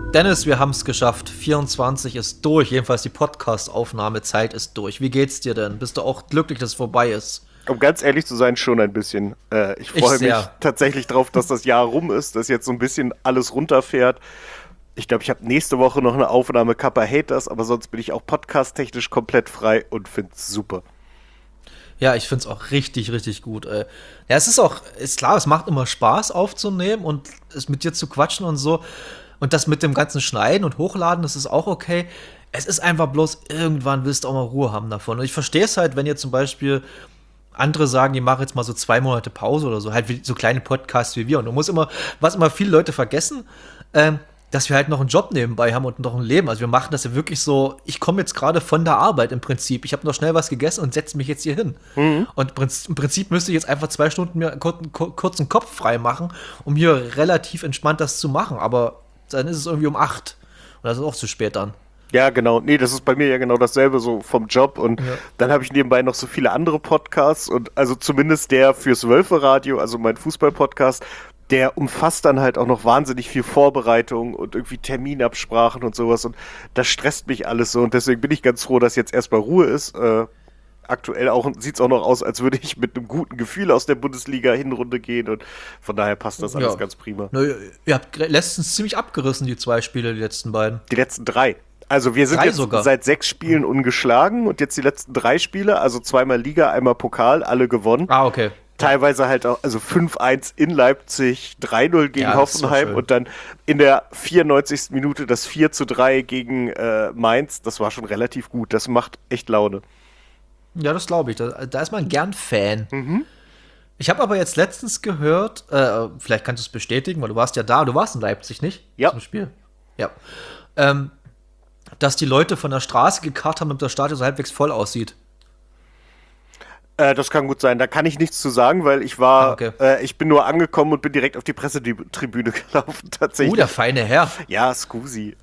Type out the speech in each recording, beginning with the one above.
Dennis, wir haben es geschafft. 24 ist durch. Jedenfalls die Podcast-Aufnahmezeit ist durch. Wie geht's dir denn? Bist du auch glücklich, dass es vorbei ist? Um ganz ehrlich zu sein, schon ein bisschen. Ich freue mich tatsächlich drauf, dass das Jahr rum ist, dass jetzt so ein bisschen alles runterfährt. Ich glaube, ich habe nächste Woche noch eine Aufnahme Kappa Haters, aber sonst bin ich auch podcast-technisch komplett frei und finde es super. Ja, ich find's auch richtig, richtig gut. Ja, ist klar, es macht immer Spaß aufzunehmen und es mit dir zu quatschen und so. Und das mit dem ganzen Schneiden und Hochladen, das ist auch okay. Es ist einfach bloß, irgendwann willst du auch mal Ruhe haben davon. Und ich verstehe es halt, wenn ihr zum Beispiel andere sagen, die machen jetzt mal so 2 Monate Pause oder so, halt wie so kleine Podcasts wie wir. Und du musst immer, was immer viele Leute vergessen, dass wir halt noch einen Job nebenbei haben und noch ein Leben. Also wir machen das ja wirklich so, ich komme jetzt gerade von der Arbeit im Prinzip. Ich habe noch schnell was gegessen und setze mich jetzt hier hin. Und im Prinzip müsste ich jetzt einfach 2 Stunden mir kurzen Kopf frei machen, um hier relativ entspannt das zu machen. Aber dann ist es irgendwie um 8. Und das ist auch zu spät dann. Ja, genau. Nee, das ist bei mir ja genau dasselbe, so vom Job. Und dann habe ich nebenbei noch so viele andere Podcasts. Und also zumindest der fürs Wölfe-Radio, also mein Fußball-Podcast, der umfasst dann halt auch noch wahnsinnig viel Vorbereitung und irgendwie Terminabsprachen und sowas. Und das stresst mich alles so. Und deswegen bin ich ganz froh, dass jetzt erstmal Ruhe ist. Aktuell sieht es auch noch aus, als würde ich mit einem guten Gefühl aus der Bundesliga-Hinrunde gehen. Und von daher passt das alles ganz prima. Na, ihr habt letztens ziemlich abgerissen, die 2 Spiele, die letzten beiden. Die letzten 3. Also wir sind jetzt sogar seit 6 Spielen ungeschlagen und jetzt die letzten 3 Spiele, also zweimal Liga, einmal Pokal, alle gewonnen. Ah, okay. Teilweise halt auch, also 5-1 in Leipzig, 3-0 gegen Hoffenheim und dann in der 94. Minute das 4-3 gegen Mainz. Das war schon relativ gut. Das macht echt Laune. Ja, das glaube ich. Da ist man gern Fan. Ich habe aber jetzt letztens gehört, vielleicht kannst du es bestätigen, weil du warst ja da, du warst in Leipzig, nicht? Ja. Zum Spiel. Ja. Dass die Leute von der Straße gekarrt haben, damit das Stadion so halbwegs voll aussieht. Das kann gut sein. Da kann ich nichts zu sagen, weil ich ich bin nur angekommen und bin direkt auf die Pressetribüne gelaufen, tatsächlich. Der feine Herr. Ja, Scusi.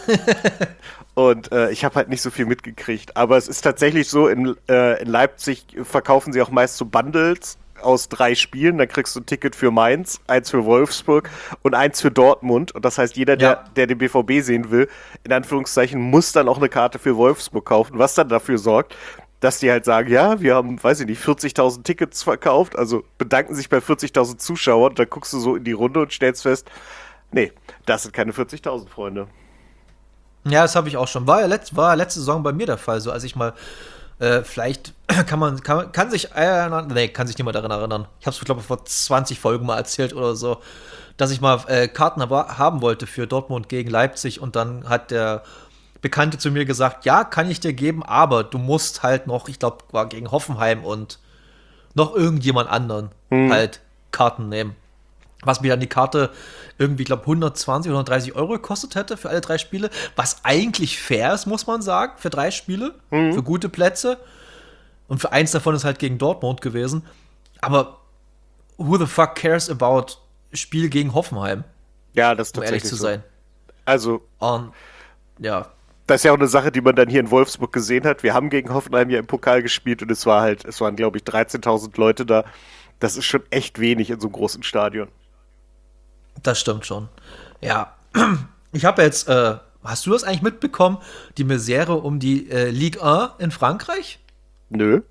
Und ich habe halt nicht so viel mitgekriegt. Aber es ist tatsächlich so, in Leipzig verkaufen sie auch meist so Bundles aus 3 Spielen. Dann kriegst du ein Ticket für Mainz, eins für Wolfsburg und eins für Dortmund. Und das heißt, jeder, der den BVB sehen will, in Anführungszeichen, muss dann auch eine Karte für Wolfsburg kaufen, was dann dafür sorgt, dass die halt sagen, ja, wir haben, weiß ich nicht, 40.000 Tickets verkauft, also bedanken sich bei 40.000 Zuschauern. Und dann guckst du so in die Runde und stellst fest, nee, das sind keine 40.000 Freunde. Ja, das habe ich auch schon. War letzte Saison bei mir der Fall. So, als ich mal, vielleicht kann sich niemand daran erinnern. Ich habe es, glaube ich, vor 20 Folgen mal erzählt oder so, dass ich mal Karten haben wollte für Dortmund gegen Leipzig und dann hat der Bekannte zu mir gesagt, ja, kann ich dir geben, aber du musst halt noch, ich glaube, war gegen Hoffenheim und noch irgendjemand anderen halt Karten nehmen. Was mir dann die Karte irgendwie, ich glaube, 120 oder 130 Euro gekostet hätte für alle 3 Spiele. Was eigentlich fair ist, muss man sagen, für 3 Spiele, für gute Plätze. Und für eins davon ist halt gegen Dortmund gewesen. Aber who the fuck cares about Spiel gegen Hoffenheim? Ja, das ist um tatsächlich ehrlich zu so. sein. Also, ja. das ist ja auch eine Sache, die man dann hier in Wolfsburg gesehen hat. Wir haben gegen Hoffenheim ja im Pokal gespielt und es waren, glaube ich, 13.000 Leute da. Das ist schon echt wenig in so einem großen Stadion. Das stimmt schon. Ja. Ich habe jetzt, hast du das eigentlich mitbekommen, die Misere um die Ligue 1 in Frankreich? Nö.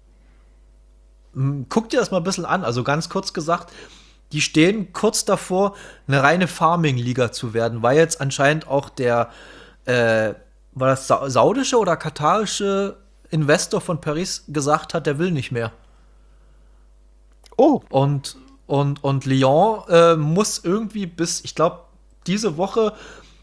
Guck dir das mal ein bisschen an. Also ganz kurz gesagt, die stehen kurz davor, eine reine Farming-Liga zu werden, weil jetzt anscheinend auch der war das saudische oder katarische Investor von Paris gesagt hat, der will nicht mehr. Oh. Und Lyon muss irgendwie bis, ich glaube, diese Woche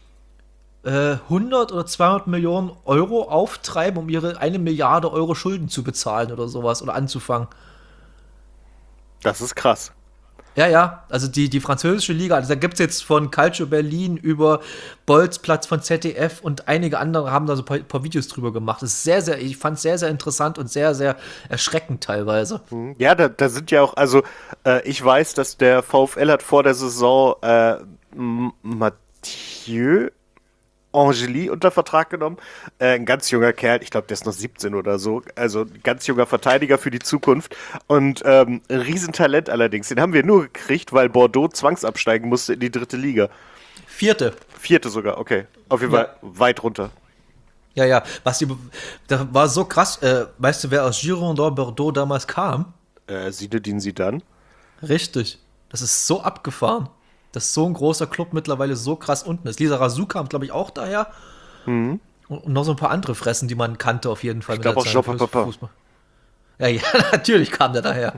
100 oder 200 Millionen Euro auftreiben, um ihre 1 Milliarde Euro Schulden zu bezahlen oder sowas oder anzufangen. Das ist krass. Ja, also die französische Liga, also da gibt es jetzt von Calcio Berlin über Bolzplatz von ZDF und einige andere haben da so ein paar Videos drüber gemacht. Das ist ich fand es sehr, sehr interessant und sehr, sehr erschreckend teilweise. Ja, da sind ja auch, also ich weiß, dass der VfL hat vor der Saison Mathieu Angeli unter Vertrag genommen. Ein ganz junger Kerl, ich glaube, der ist noch 17 oder so. Also ein ganz junger Verteidiger für die Zukunft. Und ein Riesentalent allerdings. Den haben wir nur gekriegt, weil Bordeaux zwangsabsteigen musste in die 3. Liga. 4. Vierte sogar, okay. Auf jeden Fall weit runter. Ja. Da war so krass. Weißt du, wer aus Girondin Bordeaux damals kam? Zinedine Zidane. Richtig. Das ist so abgefahren. Dass so ein großer Club mittlerweile so krass unten ist. Lisa Razou kam, glaube ich, auch daher. Und noch so ein paar andere Fressen, die man kannte auf jeden Fall. Ich glaube auch Jean Papa. Ja, natürlich kam der daher.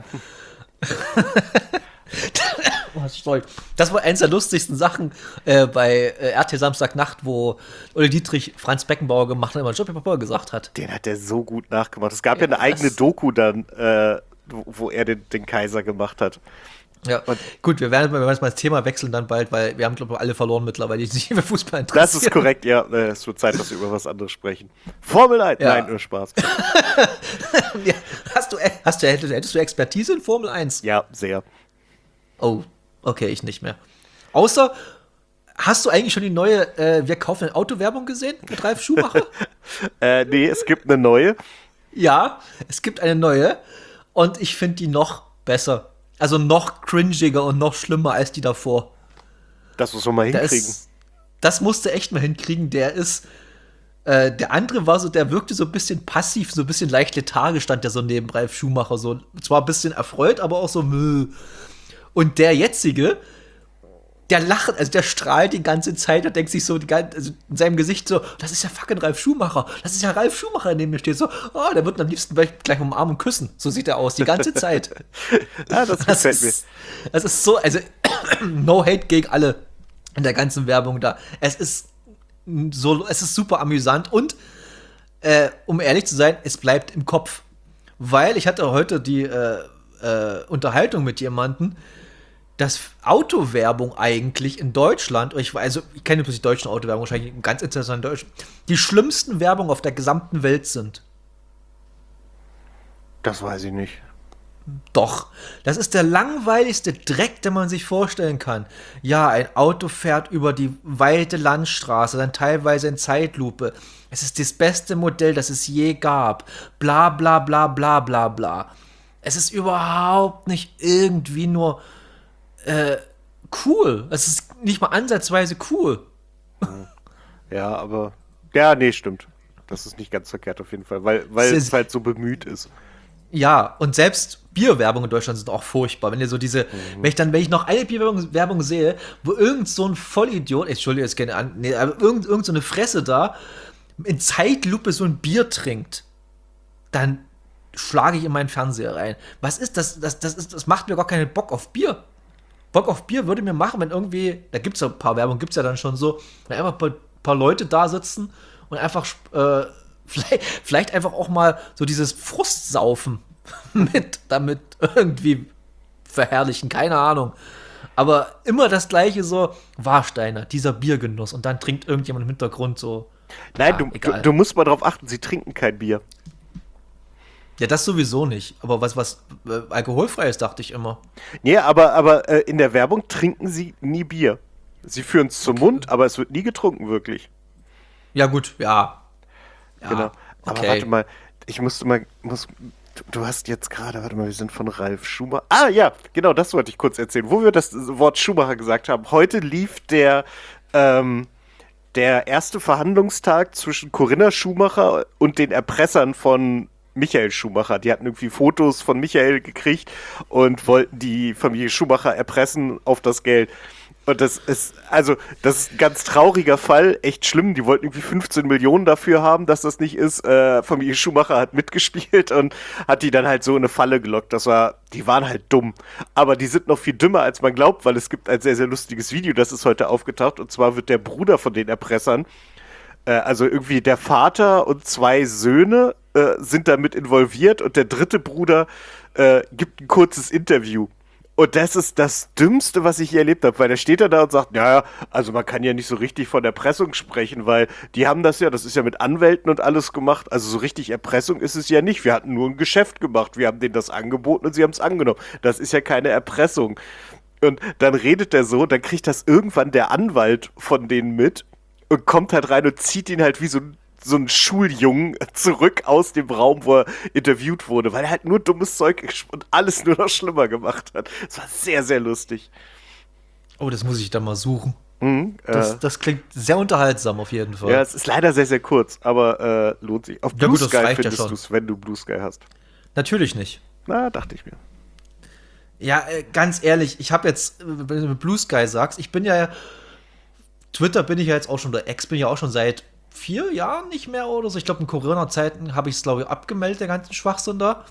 Oh, sorry. Das war eins der lustigsten Sachen bei RTL Samstagnacht, wo Uli Dietrich Franz Beckenbauer gemacht hat, immer Jean Papa gesagt hat. Den hat er so gut nachgemacht. Es gab ja eine eigene Doku dann, wo er den Kaiser gemacht hat. Ja, gut, wir werden mal das Thema wechseln dann bald, weil wir haben, glaube ich, alle verloren mittlerweile, die sich für Fußball interessieren. Das ist korrekt, ja. Es wird Zeit, dass wir über was anderes sprechen. Formel 1, nein, nur Spaß. Ja, hättest du Expertise in Formel 1? Ja, sehr. Oh, okay, ich nicht mehr. Außer, hast du eigentlich schon die neue Wir kaufen ein Auto-Werbung gesehen mit Ralf Schumacher? Nee, es gibt eine neue. Ja, es gibt eine neue und ich finde die noch besser. Also noch cringiger und noch schlimmer als die davor. Das muss man mal hinkriegen. Das musste echt mal hinkriegen. Der andere war so, der wirkte so ein bisschen passiv, so ein bisschen leicht lethargisch, stand der so neben Ralf Schumacher. So, zwar ein bisschen erfreut, aber auch so Müll. Und der jetzige, der lacht, also der strahlt die ganze Zeit und denkt sich so also in seinem Gesicht so, das ist ja fucking Ralf Schumacher. Das ist ja Ralf Schumacher, der neben mir steht. So, oh, der wird am liebsten gleich umarmen und küssen. So sieht er aus, die ganze Zeit. Ja, das gefällt mir. Das ist so, also no hate gegen alle in der ganzen Werbung da. Es ist super amüsant und um ehrlich zu sein, es bleibt im Kopf. Weil ich hatte heute die Unterhaltung mit jemandem, dass Autowerbung eigentlich in Deutschland, ich kenne bloß die deutschen Autowerbung, wahrscheinlich ganz international Deutsch, die schlimmsten Werbung auf der gesamten Welt sind. Das weiß ich nicht. Doch, das ist der langweiligste Dreck, den man sich vorstellen kann. Ja, ein Auto fährt über die weite Landstraße, dann teilweise in Zeitlupe. Es ist das beste Modell, das es je gab. Bla bla bla bla bla bla. Es ist überhaupt nicht irgendwie nur cool. Es ist nicht mal ansatzweise cool. Ja, aber ja, nee, stimmt. Das ist nicht ganz verkehrt auf jeden Fall, weil es halt so bemüht ist. Ja, und selbst Bierwerbung in Deutschland sind auch furchtbar. Wenn ihr so diese, wenn ich noch eine Bierwerbung sehe, wo irgend so ein Vollidiot, entschuldige jetzt gerne an, nee, aber irgend so eine Fresse da in Zeitlupe so ein Bier trinkt, dann schlage ich in meinen Fernseher rein. Was ist das? Das macht mir gar keinen Bock auf Bier. Bock auf Bier würde mir machen, wenn irgendwie, da gibt es ja ein paar Werbung, gibt es ja dann schon so, wenn einfach ein paar Leute da sitzen und einfach vielleicht einfach auch mal so dieses Frustsaufen damit irgendwie verherrlichen, keine Ahnung. Aber immer das Gleiche so, Warsteiner, dieser Biergenuss und dann trinkt irgendjemand im Hintergrund so. Nein, du musst mal drauf achten, sie trinken kein Bier. Ja, das sowieso nicht. Aber was alkoholfrei ist, dachte ich immer. Nee, aber in der Werbung trinken sie nie Bier. Sie führen es zum Mund, aber es wird nie getrunken, wirklich. Ja, gut, ja. Genau. Aber okay. warte mal, du hast jetzt gerade, warte mal, wir sind von Ralf Schumacher. Ah, ja, genau, das wollte ich kurz erzählen. Wo wir das Wort Schumacher gesagt haben. Heute lief der erste Verhandlungstag zwischen Corinna Schumacher und den Erpressern von Michael Schumacher. Die hatten irgendwie Fotos von Michael gekriegt und wollten die Familie Schumacher erpressen auf das Geld. Und das ist ein ganz trauriger Fall, echt schlimm. Die wollten irgendwie 15 Millionen dafür haben, dass das nicht ist. Familie Schumacher hat mitgespielt und hat die dann halt so in eine Falle gelockt. Die waren halt dumm. Aber die sind noch viel dümmer, als man glaubt, weil es gibt ein sehr, sehr lustiges Video, das ist heute aufgetaucht. Und zwar wird der Bruder von den Erpressern, also irgendwie der Vater und 2 Söhne sind damit involviert und der dritte Bruder gibt ein kurzes Interview. Und das ist das Dümmste, was ich je erlebt habe, weil der steht da und sagt, naja, also man kann ja nicht so richtig von Erpressung sprechen, weil die haben das ist ja mit Anwälten und alles gemacht, also so richtig Erpressung ist es ja nicht, wir hatten nur ein Geschäft gemacht, wir haben denen das angeboten und sie haben es angenommen, das ist ja keine Erpressung. Und dann redet er so, dann kriegt das irgendwann der Anwalt von denen mit und kommt halt rein und zieht ihn halt wie so ein Schuljungen zurück aus dem Raum, wo er interviewt wurde, weil er halt nur dummes Zeug und alles nur noch schlimmer gemacht hat. Das war sehr, sehr lustig. Oh, das muss ich dann mal suchen. Das klingt sehr unterhaltsam auf jeden Fall. Ja, es ist leider sehr, sehr kurz, aber lohnt sich. Auf Ja Blue gut, das Sky reicht ja findest schon. du es, wenn du Blue Sky hast. Natürlich nicht. Na, dachte ich mir. Ja, ganz ehrlich, ich habe jetzt, wenn du mit Blue Sky sagst, ich bin ja, Twitter bin ich ja jetzt auch schon, oder X bin ich ja auch schon seit 4 Jahren nicht mehr oder so. Ich glaube, in Corona-Zeiten habe ich es, glaube ich, abgemeldet, der ganzen Schwachsinn da.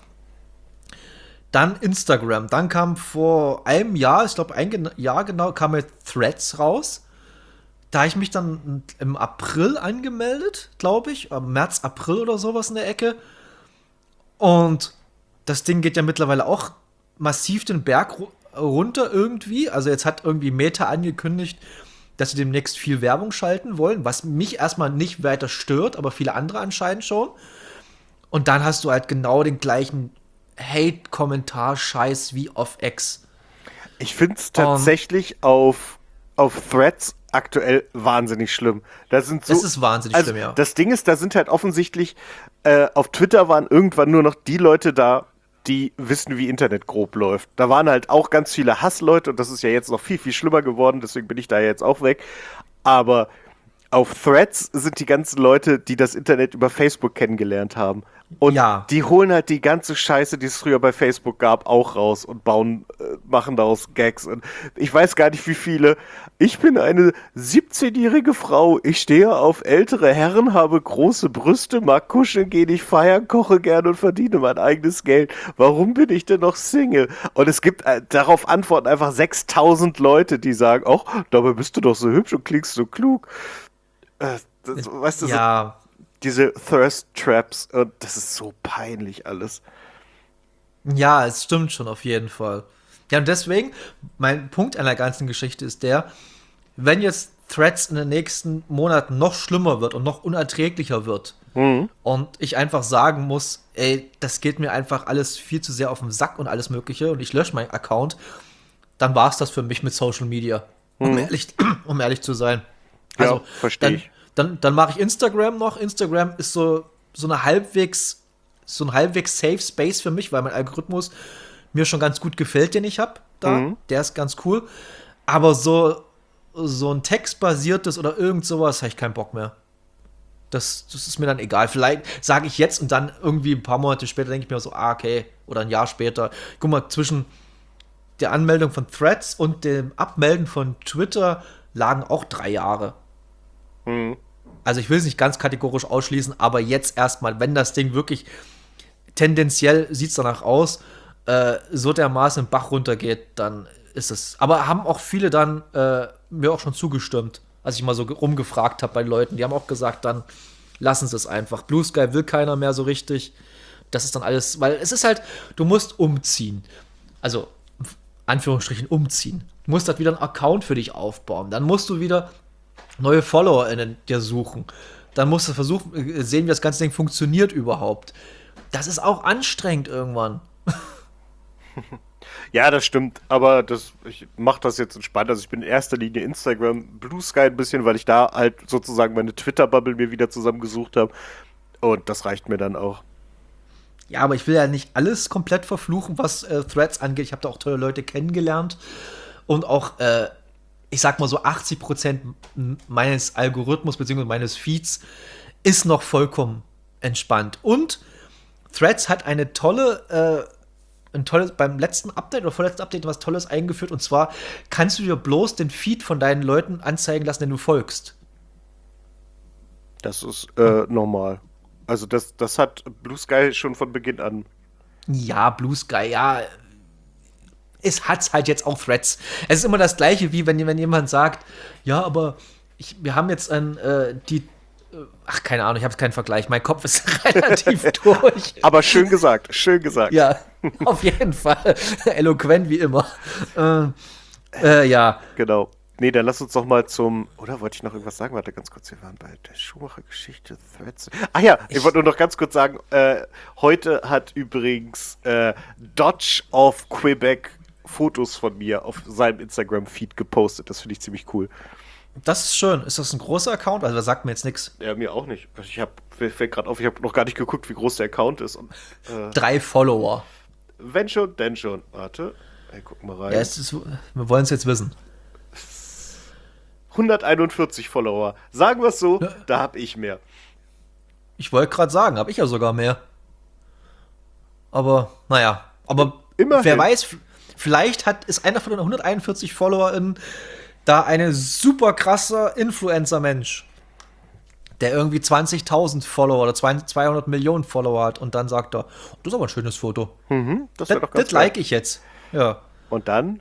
Dann Instagram. Dann kam vor einem Jahr, ich glaube, ein Jahr genau, kam mir Threads raus. Da habe ich mich dann im April angemeldet, glaube ich. März, April oder sowas in der Ecke. Und das Ding geht ja mittlerweile auch massiv den Berg runter irgendwie. Also jetzt hat irgendwie Meta angekündigt, dass sie demnächst viel Werbung schalten wollen, was mich erstmal nicht weiter stört, aber viele andere anscheinend schon. Und dann hast du halt genau den gleichen Hate-Kommentar-Scheiß wie auf X. Ich finde es tatsächlich auf Threads aktuell wahnsinnig schlimm. Das ist wahnsinnig schlimm, ja. Das Ding ist, da sind halt offensichtlich, auf Twitter waren irgendwann nur noch die Leute da, die wissen, wie Internet grob läuft. Da waren halt auch ganz viele Hassleute und das ist ja jetzt noch viel, viel schlimmer geworden, deswegen bin ich da jetzt auch weg. Aber auf Threads sind die ganzen Leute, die das Internet über Facebook kennengelernt haben. Und Ja. die holen halt die ganze Scheiße, die es früher bei Facebook gab, auch raus und machen daraus Gags. Und ich weiß gar nicht, wie viele. Ich bin eine 17-jährige Frau. Ich stehe auf ältere Herren, habe große Brüste, mag kuscheln, gehe nicht feiern, koche gerne und verdiene mein eigenes Geld. Warum bin ich denn noch Single? Und es gibt darauf antworten einfach 6000 Leute, die sagen, ach, dabei bist du doch so hübsch und klingst so klug. Weißt du, Ja. diese Thirst Traps, und das ist so peinlich alles. Ja, es stimmt schon auf jeden Fall. Ja, und deswegen, mein Punkt an der ganzen Geschichte ist der, wenn jetzt Threads in den nächsten Monaten noch schlimmer wird und noch unerträglicher wird und ich einfach sagen muss, ey, das geht mir einfach alles viel zu sehr auf den Sack und alles Mögliche und ich lösche meinen Account, dann war es das für mich mit Social Media, um ehrlich zu sein. Also, ja, verstehe ich. Dann mache ich Instagram noch. Instagram ist so ein halbwegs Safe Space für mich, weil mein Algorithmus mir schon ganz gut gefällt, den ich habe da. Der ist ganz cool. Aber so ein textbasiertes oder irgend sowas habe ich keinen Bock mehr. Das ist mir dann egal. Vielleicht sage ich jetzt und dann irgendwie ein paar Monate später denke ich mir so, okay, oder ein Jahr später. Guck mal, zwischen der Anmeldung von Threads und dem Abmelden von Twitter lagen auch 3 Jahre. Also ich will es nicht ganz kategorisch ausschließen, aber jetzt erstmal, wenn das Ding wirklich tendenziell sieht es danach aus, so dermaßen im Bach runtergeht, dann ist es. Aber haben auch viele dann mir auch schon zugestimmt, als ich mal so rumgefragt habe bei Leuten. Die haben auch gesagt, dann lassen sie es einfach. Blue Sky will keiner mehr so richtig. Das ist dann alles, weil es ist halt, du musst umziehen. Also, Anführungsstrichen umziehen. Du musst halt wieder einen Account für dich aufbauen. Dann musst du wieder neue FollowerInnen dir suchen. Dann musst du versuchen, sehen, wie das ganze Ding funktioniert überhaupt. Das ist auch anstrengend irgendwann. Ja, das stimmt, aber ich mache das jetzt entspannt. Also ich bin in erster Linie Instagram, Blue Sky ein bisschen, weil ich da halt sozusagen meine Twitter-Bubble mir wieder zusammengesucht habe. Und das reicht mir dann auch. Ja, aber ich will ja nicht alles komplett verfluchen, was Threads angeht. Ich habe da auch tolle Leute kennengelernt. Und auch ich sag mal so 80% meines Algorithmus bzw. meines Feeds ist noch vollkommen entspannt. Und Threads hat ein tolles, beim letzten Update oder vorletzten Update was Tolles eingeführt. Und zwar kannst du dir bloß den Feed von deinen Leuten anzeigen lassen, den du folgst. Das ist normal. Also das hat Blue Sky schon von Beginn an. Ja, Blue Sky, ja. Es hat's halt jetzt auch Threads. Es ist immer das Gleiche, wie wenn jemand sagt, ja, aber wir haben jetzt ach, keine Ahnung, ich habe keinen Vergleich. Mein Kopf ist relativ durch. Aber schön gesagt, schön gesagt. Ja, auf jeden Fall. Eloquent wie immer. Ja. Genau. Nee, dann lass uns doch mal oder wollte ich noch irgendwas sagen? Warte ganz kurz, wir waren bei der Schumacher-Geschichte, Threads. Ach ja, ich wollte nur noch ganz kurz sagen, heute hat übrigens Dodge of Quebec Fotos von mir auf seinem Instagram-Feed gepostet. Das finde ich ziemlich cool. Das ist schön. Ist das ein großer Account? Also, das sagt mir jetzt nichts. Ja, mir auch nicht. Fällt gerade auf, ich habe noch gar nicht geguckt, wie groß der Account ist. Und, 3 Follower. Wenn schon, denn schon. Warte, guck mal rein. Ja, wir wollen es jetzt wissen. 141 Follower. Sagen wir es so, Ja, da habe ich mehr. ich wollte gerade sagen, habe ich ja sogar mehr. Aber, naja. Aber wer Immerhin. weiß, vielleicht ist einer von den 141 FollowerInnen da eine super krasser Influencer-Mensch, der irgendwie 20.000 Follower oder 200 Millionen Follower hat und dann sagt er, das ist aber ein schönes Foto. Das Das, wäre doch ganz das geil. like ich jetzt. Ja. Und dann,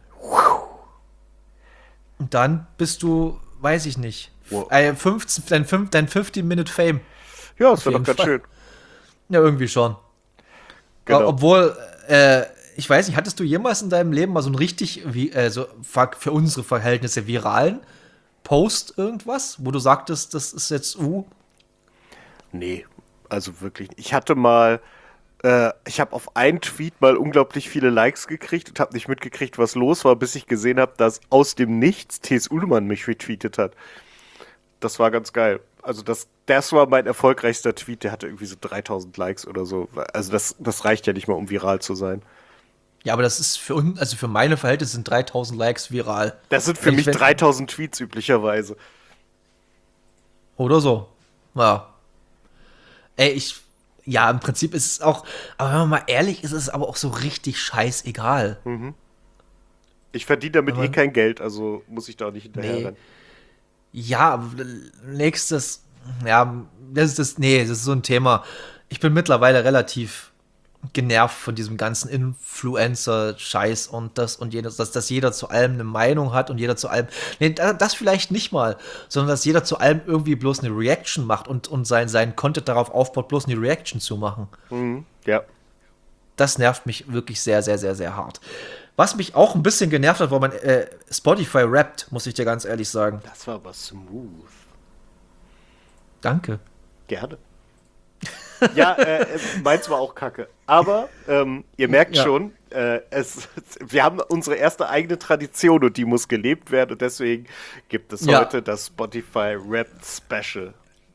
Und dann bist du, weiß ich nicht, wow. 15, dein 15-Minute-Fame. Ja, das Auf wäre jeden doch ganz Fall. schön. Ja, irgendwie schon. Genau. Obwohl, ich weiß nicht, hattest du jemals in deinem Leben mal so einen richtig, so für unsere Verhältnisse viralen Post irgendwas, wo du sagtest, das ist jetzt, Nee, also wirklich. Ich hatte mal, ich habe auf einen Tweet mal unglaublich viele Likes gekriegt und habe nicht mitgekriegt, was los war, bis ich gesehen habe, dass aus dem Nichts T.S. Ullmann mich retweetet hat. Das war ganz geil. Also das war mein erfolgreichster Tweet, der hatte irgendwie so 3000 Likes oder so. Also das reicht ja nicht mal, um viral zu sein. ja, aber das ist für uns, also für meine Verhältnisse sind 3000 Likes viral. Das sind für Wenn ich, mich wenn, 3000 Tweets üblicherweise. oder so. Ja. Ey, ja, im Prinzip ist es auch, aber wenn man mal ehrlich ist, ist es aber auch so richtig scheißegal. Ich verdiene damit Wenn eh man, kein Geld, also muss ich da auch nicht hinterher nee. rennen. Ja, aber nächstes, ja, das ist so ein Thema. Ich bin mittlerweile relativ genervt von diesem ganzen Influencer-Scheiß und das und jenes, dass jeder zu allem eine Meinung hat und jeder zu allem, nee, das vielleicht nicht mal, sondern dass jeder zu allem irgendwie bloß eine Reaction macht und sein Content darauf aufbaut, bloß eine Reaction zu machen. Ja. Das nervt mich wirklich sehr, sehr, sehr, sehr hart. Was mich auch ein bisschen genervt hat, war mein Spotify rappt, muss ich dir ganz ehrlich sagen. Das war aber smooth. Danke. Gerne. Ja, meins war auch kacke. Aber ihr merkt Ja. schon, wir haben unsere erste eigene Tradition und die muss gelebt werden und deswegen gibt es Ja. heute das Spotify Rap Special.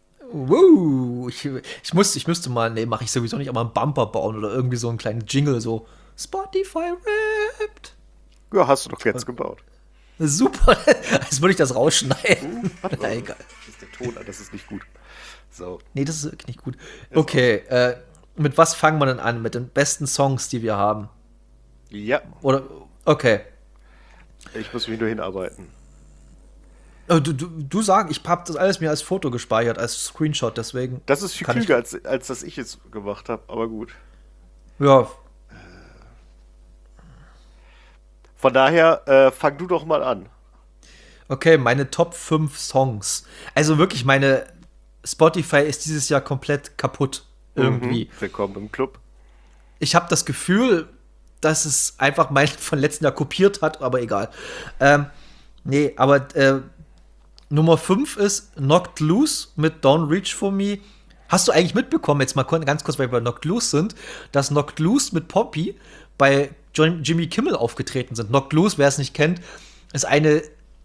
Ich müsste mal, nee, mache ich sowieso nicht, aber einen Bumper bauen oder irgendwie so einen kleinen Jingle, so Spotify rappt. Ja, hast du doch jetzt gebaut. Super, als würde ich das rausschneiden. Warte Na, mal, egal. das ist der Ton, das ist nicht gut. So. Nee, das ist wirklich nicht gut. Okay, mit was fangen wir denn an? Mit den besten Songs, die wir haben? Ja, Oder, okay. ich muss mich nur hinarbeiten. Du sagst, ich habe das alles mir als Foto gespeichert, als Screenshot, deswegen Das ist viel kann ich, klüger, als dass ich es gemacht habe, aber gut. ja, Von daher, fang du doch mal an. okay, meine Top 5 Songs. Also wirklich, meine Spotify ist dieses Jahr komplett kaputt. Irgendwie. Willkommen im Club. Ich habe das Gefühl, dass es einfach mein von letzten Jahr kopiert hat, aber egal. Nee, aber Nummer 5 ist Knocked Loose mit Don't Reach For Me. Hast du eigentlich mitbekommen, jetzt mal ganz kurz, weil wir bei Knocked Loose sind, dass Knocked Loose mit Poppy bei Jimmy Kimmel aufgetreten sind? Knocked Loose, wer es nicht kennt, ist eine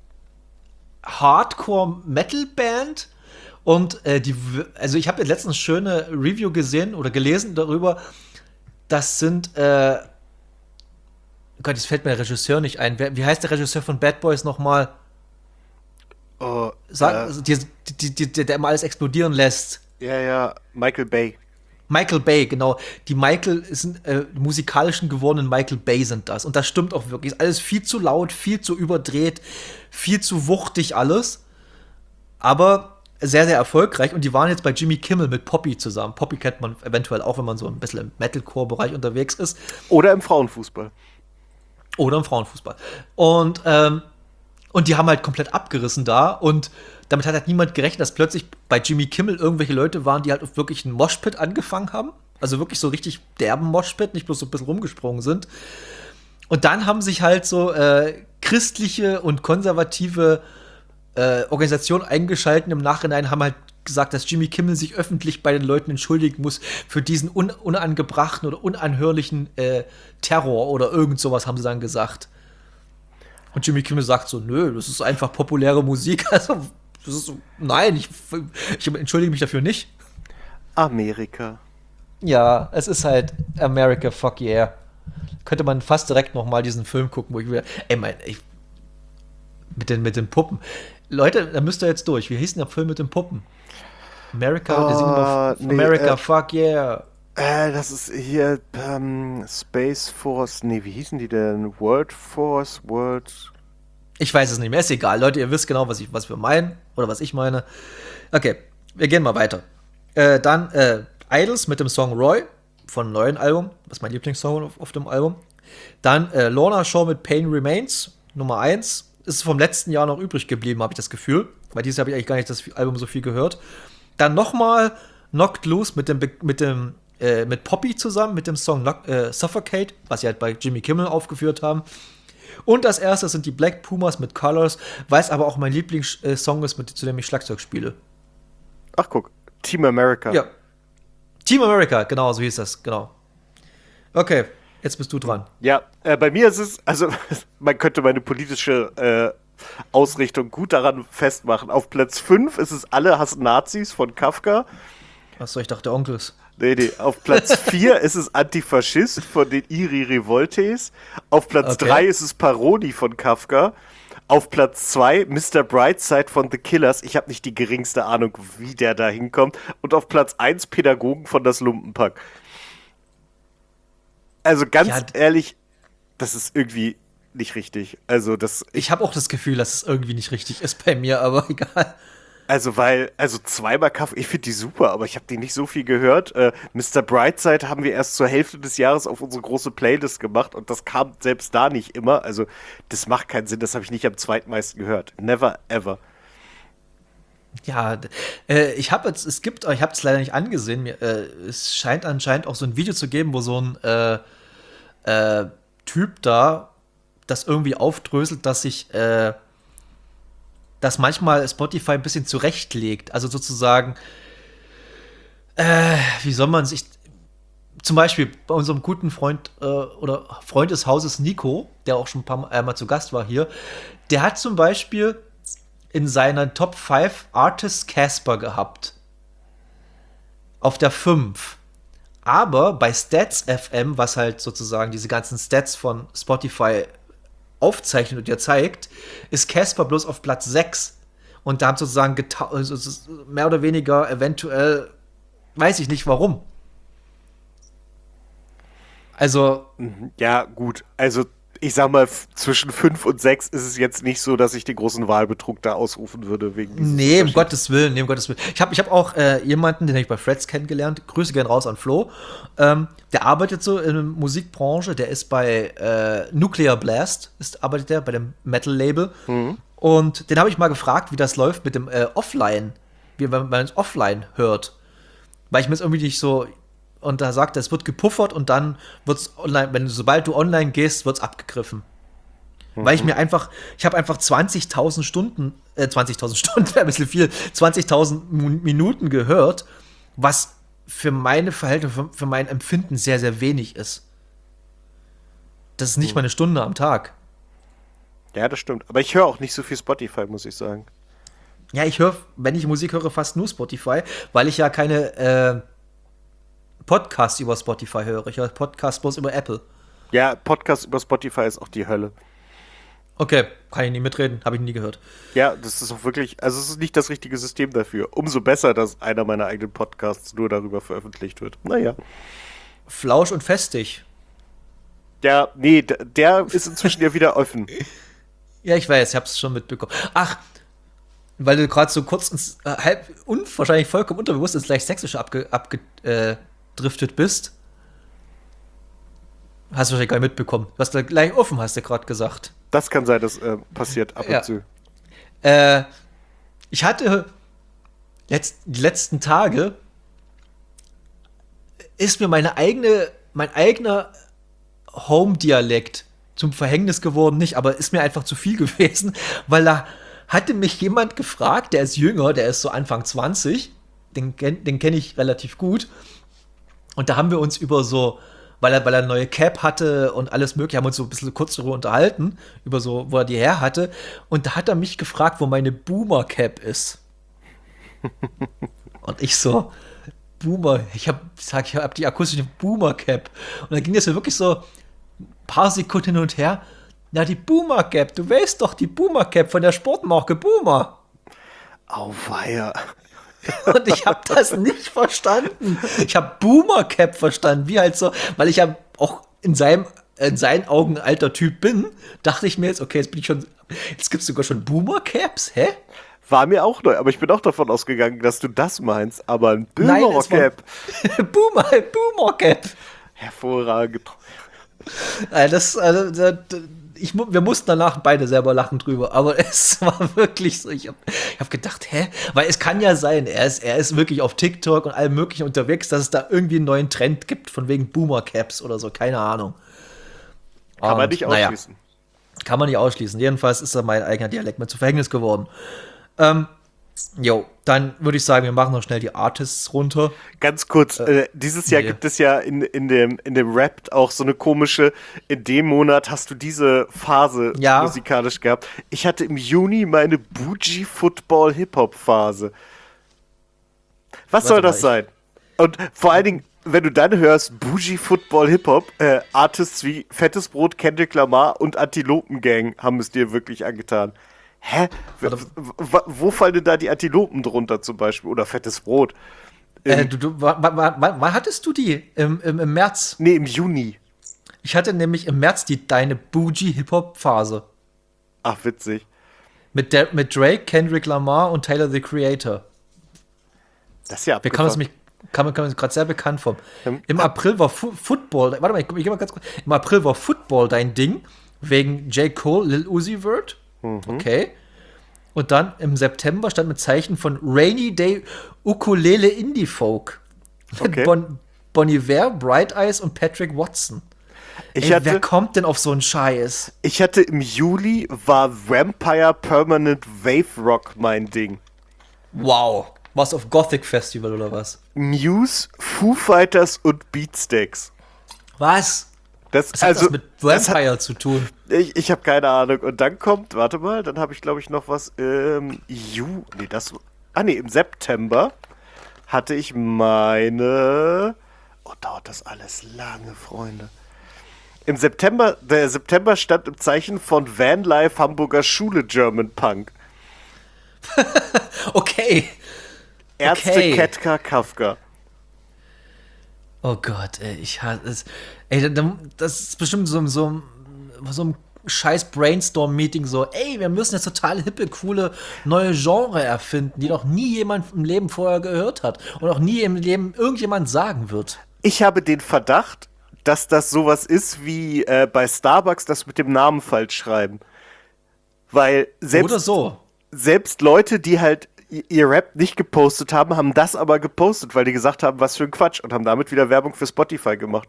Hardcore-Metal-Band. Und also ich habe letztens schöne Review gesehen oder gelesen darüber. Das sind, oh Gott, jetzt fällt mir der Regisseur nicht ein. Wie heißt der Regisseur von Bad Boys nochmal? Oh, Also der immer alles explodieren lässt. ja, Michael Bay. Michael Bay, genau. Die musikalischen gewordenen Michael Bay sind das. Und das stimmt auch wirklich. Ist alles viel zu laut, viel zu überdreht, viel zu wuchtig alles. Aber sehr, sehr erfolgreich. Und die waren jetzt bei Jimmy Kimmel mit Poppy zusammen. Poppy kennt man eventuell auch, wenn man so ein bisschen im Metalcore-Bereich unterwegs ist. Oder im Frauenfußball. Oder im Frauenfußball. Und die haben halt komplett abgerissen da. Und damit hat halt niemand gerechnet, dass plötzlich bei Jimmy Kimmel irgendwelche Leute waren, die halt auf wirklich einen Moshpit angefangen haben. Also wirklich so richtig derben Moshpit, nicht bloß so ein bisschen rumgesprungen sind. Und dann haben sich halt so christliche und konservative Organisationen eingeschaltet. Im Nachhinein haben halt gesagt, dass Jimmy Kimmel sich öffentlich bei den Leuten entschuldigen muss für diesen unangebrachten oder unanhörlichen Terror oder irgend sowas, haben sie dann gesagt. Und Jimmy Kimmel sagt so, nö, das ist einfach populäre Musik. Also, das ist so, nein, ich entschuldige mich dafür nicht. Amerika. Ja, es ist halt America, fuck yeah. Könnte man fast direkt noch mal diesen Film gucken, wo ich wieder, mit den Puppen. Leute, da müsst ihr jetzt durch. Wie hieß denn der Film mit den Puppen? America, die singen doch America, fuck yeah. Das ist hier Space Force. Nee, wie hießen die denn? World Force, World. Ich weiß es nicht mehr, ist egal. Leute, ihr wisst genau, was wir meinen oder was ich meine. Okay, wir gehen mal weiter. Dann Idols mit dem Song Roy von einem neuen Album. Das ist mein Lieblingssong auf dem Album. Dann Lorna Shore mit Pain Remains, Nummer 1. Ist vom letzten Jahr noch übrig geblieben, habe ich das Gefühl. Weil dieses Jahr habe ich eigentlich gar nicht das Album so viel gehört. Dann nochmal Knocked Loose mit Poppy zusammen, mit dem Song Suffocate, was sie halt bei Jimmy Kimmel aufgeführt haben. Und das erste sind die Black Pumas mit Colors, weil es aber auch mein Lieblingssong ist, zu dem ich Schlagzeug spiele. Ach, guck. Team America. Ja. Team America, genau, so hieß das, genau. Okay, jetzt bist du dran. Ja, bei mir ist es, also man könnte meine politische Ausrichtung gut daran festmachen. Auf Platz 5 ist es Alle hassen Nazis von Kafka. Achso, ich dachte Onkels. Nee. Auf Platz 4 ist es Antifaschist von den Iri Revoltes. Auf Platz 3 ist es Parodi von Kafka. Auf Platz 2 Mr. Brightside von The Killers. Ich habe nicht die geringste Ahnung, wie der da hinkommt. Und auf Platz 1 Pädagogen von Das Lumpenpack. Also ganz ehrlich, das ist irgendwie nicht richtig. Also ich habe auch das Gefühl, dass es irgendwie nicht richtig ist bei mir, aber egal. Also zweimal Kaffee, ich finde die super, aber ich habe die nicht so viel gehört. Mr. Brightside haben wir erst zur Hälfte des Jahres auf unsere große Playlist gemacht und das kam selbst da nicht immer. Also das macht keinen Sinn, das habe ich nicht am zweitmeisten gehört. Never, ever. Ja, ich habe es leider nicht angesehen. Es scheint anscheinend auch so ein Video zu geben, wo so ein Typ da das irgendwie aufdröselt, dass manchmal Spotify ein bisschen zurechtlegt. Also sozusagen, wie soll man sich. Zum Beispiel bei unserem guten Freund oder Freund des Hauses Nico, der auch schon einmal zu Gast war hier, der hat zum Beispiel in seiner Top 5 Artist Casper gehabt. Auf der 5. Aber bei Stats FM, was halt sozusagen diese ganzen Stats von Spotify aufzeichnet und dir zeigt, ist Casper bloß auf Platz 6. Und da haben sozusagen mehr oder weniger eventuell, weiß ich nicht warum. Also. Ja, gut. Also, ich sag mal, zwischen 5 und 6 ist es jetzt nicht so, dass ich den großen Wahlbetrug da ausrufen würde. Nee, um Gottes Willen. Ich hab auch jemanden, den habe ich bei Freds kennengelernt. Grüße gern raus an Flo. Der arbeitet so in der Musikbranche. Der ist bei Nuclear Blast, arbeitet der bei dem Metal-Label. Mhm. Und den habe ich mal gefragt, wie das läuft mit dem Offline. Wenn man es offline hört. Weil ich mir jetzt irgendwie nicht so. Und da sagt er, es wird gepuffert und dann wird's online, sobald du online gehst, wird's abgegriffen. Mhm. Weil ich habe einfach 20.000 Stunden wäre ein bisschen viel, 20.000 Minuten gehört, was für meine Verhältnisse, für mein Empfinden sehr, sehr wenig ist. Das ist nicht mal eine Stunde am Tag. Ja, das stimmt. Aber ich höre auch nicht so viel Spotify, muss ich sagen. Ja, wenn ich Musik höre, fast nur Spotify, weil ich ja keine Podcasts über Spotify höre. Ich höre Podcasts bloß über Apple. Ja, Podcast über Spotify ist auch die Hölle. Okay, kann ich nicht mitreden, habe ich nie gehört. Ja, das ist auch wirklich, also es ist nicht das richtige System dafür. Umso besser, dass einer meiner eigenen Podcasts nur darüber veröffentlicht wird. Naja. Flausch und festig. Ja, nee, der ist inzwischen ja wieder offen. Ja, ich weiß, ich hab's schon mitbekommen. Ach, weil du gerade so kurz wahrscheinlich vollkommen unterbewusst ins leicht Sächsische abgedriftet bist. Hast du wahrscheinlich gar nicht mitbekommen. Du hast da gleich offen, hast du gerade gesagt. Das kann sein, das passiert ab und zu. Ich hatte die letzten Tage ist mir mein eigener Home-Dialekt zum Verhängnis geworden, nicht, aber ist mir einfach zu viel gewesen, weil da hatte mich jemand gefragt, der ist jünger, der ist so Anfang 20, den kenne ich relativ gut. Und da haben wir uns über so, weil er eine neue Cap hatte und alles mögliche, haben uns so ein bisschen kurz darüber unterhalten, über so, wo er die her hatte. Und da hat er mich gefragt, wo meine Boomer-Cap ist. Und ich so, Boomer, ich hab die akustische Boomer-Cap. Und dann ging das ja wirklich so ein paar Sekunden hin und her. Na, die Boomer-Cap, du weißt doch, die Boomer-Cap von der Sportmarke Boomer. Auweia. Und ich habe das nicht verstanden. Ich habe Boomer Cap verstanden, wie halt so, weil ich ja auch in seinen Augen ein alter Typ bin, dachte ich mir jetzt, okay, jetzt gibt es sogar schon Boomer Caps, hä? War mir auch neu, aber ich bin auch davon ausgegangen, dass du das meinst, aber ein Nein, Boomer Cap. Boomer Cap. Hervorragend. Wir mussten danach beide selber lachen drüber, aber es war wirklich so, ich hab gedacht, hä? Weil es kann ja sein, er ist wirklich auf TikTok und allem möglichen unterwegs, dass es da irgendwie einen neuen Trend gibt, von wegen Boomer Caps oder so, keine Ahnung. Kann man nicht ausschließen. Kann man nicht ausschließen. Jedenfalls ist da mein eigener Dialekt mir zu Verhängnis geworden. Dann würde ich sagen, wir machen noch schnell die Artists runter. Ganz kurz, dieses Jahr gibt es ja in dem Rap auch so eine komische, in dem Monat hast du diese Phase musikalisch gehabt. Ich hatte im Juni meine Bougie Football Hip-Hop Phase. Was soll das sein? Und vor allen Dingen, wenn du dann hörst, Bougie Football Hip-Hop, Artists wie Fettes Brot, Kendrick Lamar und Antilopen Gang haben es dir wirklich angetan. Hä? Wo fallen denn da die Antilopen drunter zum Beispiel? Oder Fettes Brot? Wann hattest du die? Im März? Nee, im Juni. Ich hatte nämlich im März deine Bougie-Hip-Hop-Phase. Ach, witzig. Mit Drake, Kendrick Lamar und Tyler, the Creator. Das ist ja abgefahren. Kam mir gerade sehr bekannt vor. Im April war Football, warte mal, ich geh mal ganz kurz. Im April war Football dein Ding, wegen J. Cole, Lil Uzi Vert. Okay. Und dann im September stand mit Zeichen von Rainy Day Ukulele Indie Folk. Okay. Bon Iver, Bright Eyes und Patrick Watson. Wer kommt denn auf so einen Scheiß? Ich hatte im Juli war Vampire Permanent Wave Rock mein Ding. Wow. Was auf Gothic Festival oder was? Muse, Foo Fighters und Beatsteaks. Was? Was hat das mit Vampire zu tun? Ich habe keine Ahnung. Und dann kommt, warte mal, dann habe ich glaube ich noch was im September hatte ich meine. Oh, dauert das alles lange, Freunde. Der September stand im Zeichen von Vanlife Hamburger Schule German Punk. Okay. Ärzte, Ketka, Kafka. Oh Gott, ey, ich hasse es. Ey, das ist bestimmt so ein scheiß Brainstorm-Meeting so, ey, wir müssen jetzt total hippe, coole neue Genre erfinden, die noch nie jemand im Leben vorher gehört hat und auch nie im Leben irgendjemand sagen wird. Ich habe den Verdacht, dass das sowas ist wie bei Starbucks das mit dem Namen falsch schreiben. Weil selbst Leute, die halt ihr Rap nicht gepostet haben das aber gepostet, weil die gesagt haben, was für ein Quatsch und haben damit wieder Werbung für Spotify gemacht.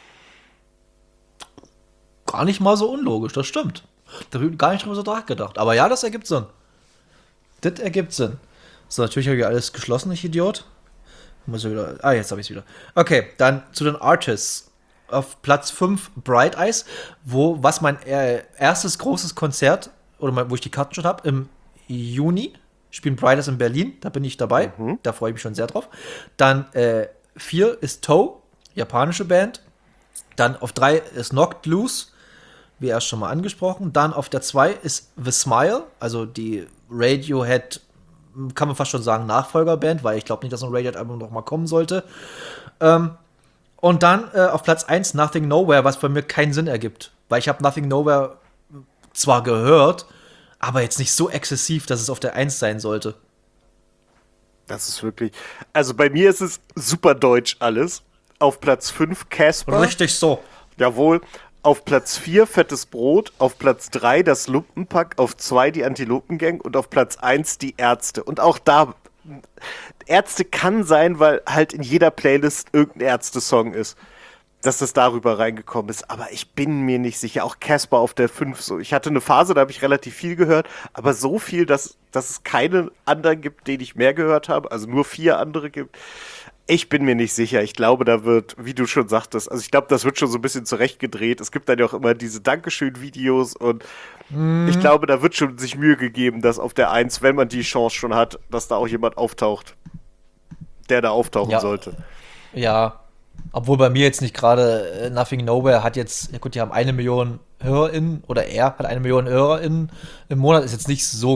Gar nicht mal so unlogisch, das stimmt. Da habe ich gar nicht drüber so nachgedacht. Aber ja, das ergibt Sinn. Das ergibt Sinn. So, natürlich habe ich alles geschlossen, ich Idiot. Jetzt habe ich es wieder. Okay, dann zu den Artists. Auf Platz 5 Bright Eyes, was mein erstes großes Konzert, oder wo ich die Karten schon habe, im Juni. Spielen Bright Eyes in Berlin, da bin ich dabei. Da freue ich mich schon sehr drauf. Dann 4 ist Toe, japanische Band. Dann auf 3 ist Knocked Loose, wie erst schon mal angesprochen. Dann auf der 2 ist The Smile, also die Radiohead, kann man fast schon sagen, Nachfolgerband, weil ich glaube nicht, dass ein Radiohead-Album noch mal kommen sollte. Und dann auf Platz 1 Nothing Nowhere, was bei mir keinen Sinn ergibt. Weil ich habe Nothing Nowhere zwar gehört, aber jetzt nicht so exzessiv, dass es auf der 1 sein sollte. Das ist wirklich. Also bei mir ist es super deutsch alles. Auf Platz 5 Casper. Richtig so. Jawohl. Auf Platz 4 Fettes Brot. Auf Platz 3 das Lumpenpack. Auf 2 die Antilopengang. Und auf Platz 1 die Ärzte. Und auch da. Ärzte kann sein, weil halt in jeder Playlist irgendein Ärzte-Song ist. Dass das darüber reingekommen ist. Aber ich bin mir nicht sicher. Auch Casper auf der 5 so. Ich hatte eine Phase, da habe ich relativ viel gehört. Aber so viel, dass es keine anderen gibt, denen ich mehr gehört habe. Also nur 4 andere gibt. Ich bin mir nicht sicher. Ich glaube, da wird, wie du schon sagtest, also ich glaube, das wird schon so ein bisschen zurechtgedreht. Es gibt dann ja auch immer diese Dankeschön-Videos und ich glaube, da wird schon sich Mühe gegeben, dass auf der 1, wenn man die Chance schon hat, dass da auch jemand auftaucht, der da auftauchen sollte. Ja. Obwohl bei mir jetzt nicht gerade Nothing Nowhere hat jetzt, ja gut, die haben 1 Million HörerInnen oder er hat 1 Million HörerInnen im Monat, ist jetzt nicht so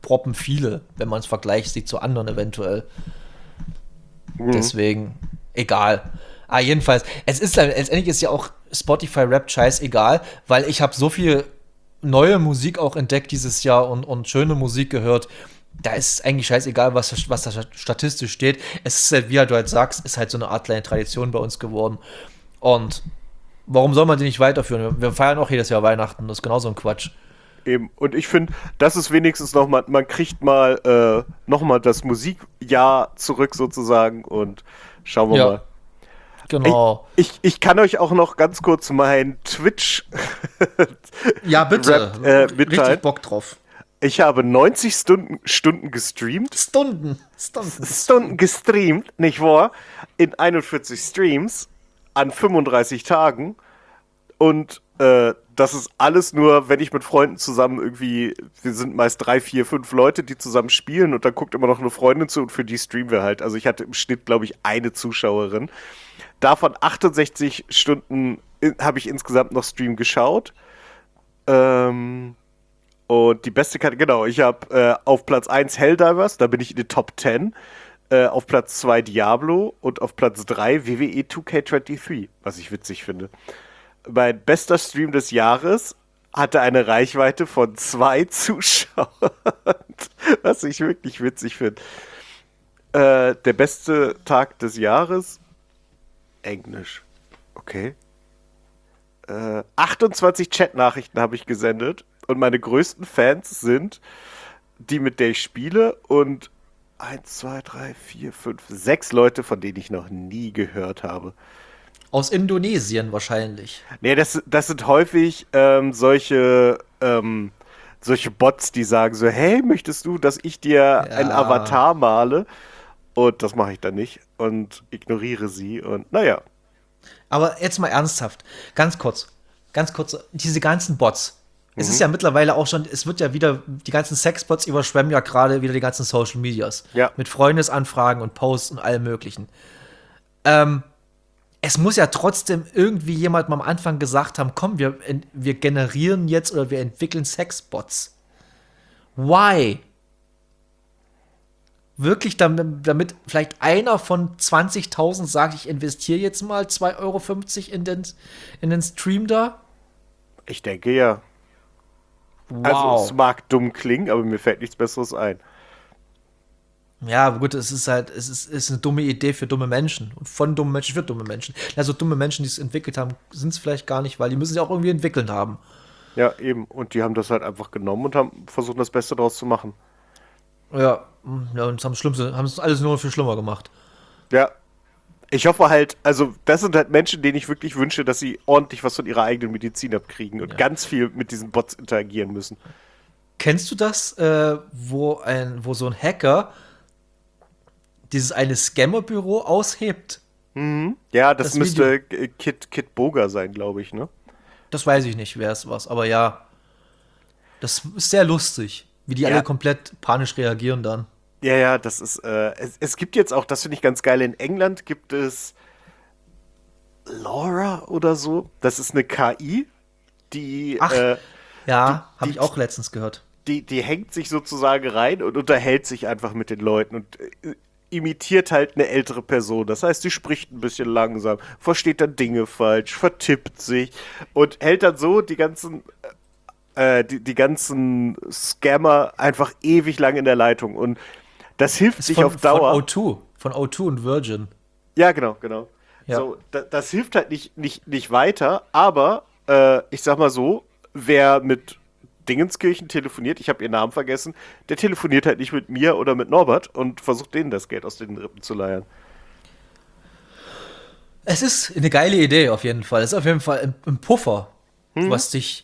proppen viele, wenn man es vergleicht sieht zu anderen eventuell. Deswegen, egal. Jedenfalls, letztendlich ist ja auch Spotify-Rap scheißegal, weil ich habe so viel neue Musik auch entdeckt dieses Jahr und schöne Musik gehört. Da ist es eigentlich scheißegal, was da statistisch steht. Es ist halt, wie halt du halt sagst, ist halt so eine Art kleine Tradition bei uns geworden. Und warum soll man die nicht weiterführen? Wir feiern auch jedes Jahr Weihnachten, das ist genauso ein Quatsch. Eben. Und ich finde, das ist wenigstens nochmal, man kriegt mal nochmal das Musikjahr zurück sozusagen und schauen wir mal. Genau. Ich kann euch auch noch ganz kurz meinen Twitch ja, bitte. Rap, richtig Bock drauf. Ich habe 90 Stunden gestreamt. Stunden gestreamt, nicht wahr? In 41 Streams an 35 Tagen. Und das ist alles nur, wenn ich mit Freunden zusammen irgendwie, wir sind meist 3, 4, 5 Leute, die zusammen spielen und dann guckt immer noch eine Freundin zu und für die streamen wir halt. Also ich hatte im Schnitt, glaube ich, eine Zuschauerin. Davon 68 Stunden habe ich insgesamt noch Stream geschaut. Und die beste Karte, genau, ich habe auf Platz 1 Helldivers, da bin ich in den Top 10. Auf Platz 2 Diablo und auf Platz 3 WWE 2K23, was ich witzig finde. Mein bester Stream des Jahres hatte eine Reichweite von 2 Zuschauern, was ich wirklich witzig finde. Der beste Tag des Jahres, Englisch. Okay. 28 Chat-Nachrichten habe ich gesendet und meine größten Fans sind die, mit der ich spiele und 1, 2, 3, 4, 5, 6 Leute, von denen ich noch nie gehört habe. Aus Indonesien wahrscheinlich. Nee, das sind häufig solche Bots, die sagen so, hey, möchtest du, dass ich dir ein Avatar male? Und das mache ich dann nicht und ignoriere sie und naja. Aber jetzt mal ernsthaft, ganz kurz, diese ganzen Bots. Es ist ja mittlerweile auch schon, es wird ja wieder, die ganzen Sexbots überschwemmen ja gerade wieder die ganzen Social Medias. Ja. Mit Freundesanfragen und Posts und allem möglichen. Es muss ja trotzdem irgendwie jemand mal am Anfang gesagt haben, komm, wir generieren jetzt oder wir entwickeln Sexbots. Why? Wirklich, damit vielleicht einer von 20.000 sagt, ich investiere jetzt mal 2,50 € in den Stream da? Ich denke ja. Wow. Also es mag dumm klingen, aber mir fällt nichts Besseres ein. Ja, gut, es ist eine dumme Idee für dumme Menschen. Und von dummen Menschen für dumme Menschen. Also dumme Menschen, die es entwickelt haben, sind es vielleicht gar nicht, weil die müssen es ja auch irgendwie entwickeln haben. Ja, eben. Und die haben das halt einfach genommen und haben versucht, das Beste draus zu machen. Ja, und haben es alles nur viel schlimmer gemacht. Ja. Ich hoffe halt, also das sind halt Menschen, denen ich wirklich wünsche, dass sie ordentlich was von ihrer eigenen Medizin abkriegen und ganz viel mit diesen Bots interagieren müssen. Kennst du das, wo so ein Hacker dieses eine Scammer-Büro aushebt? Mhm. Ja, das müsste Video. Kit Boga sein, glaube ich, ne? Das weiß ich nicht, wer es war, aber ja. Das ist sehr lustig, wie die alle komplett panisch reagieren dann. Ja, das ist, es gibt jetzt auch, das finde ich ganz geil, in England gibt es Laura oder so. Das ist eine KI, die, habe ich auch letztens gehört. Die hängt sich sozusagen rein und unterhält sich einfach mit den Leuten und imitiert halt eine ältere Person. Das heißt, sie spricht ein bisschen langsam, versteht dann Dinge falsch, vertippt sich und hält dann so die ganzen Scammer einfach ewig lang in der Leitung. Und das hilft sich auf Dauer. Von O2 und Virgin. Ja, genau. Ja. So, das hilft halt nicht weiter, aber ich sag mal so, wer mit Dingenskirchen telefoniert, ich habe ihren Namen vergessen, der telefoniert halt nicht mit mir oder mit Norbert und versucht denen das Geld aus den Rippen zu leiern. Es ist eine geile Idee auf jeden Fall. Es ist auf jeden Fall ein Puffer, was dich,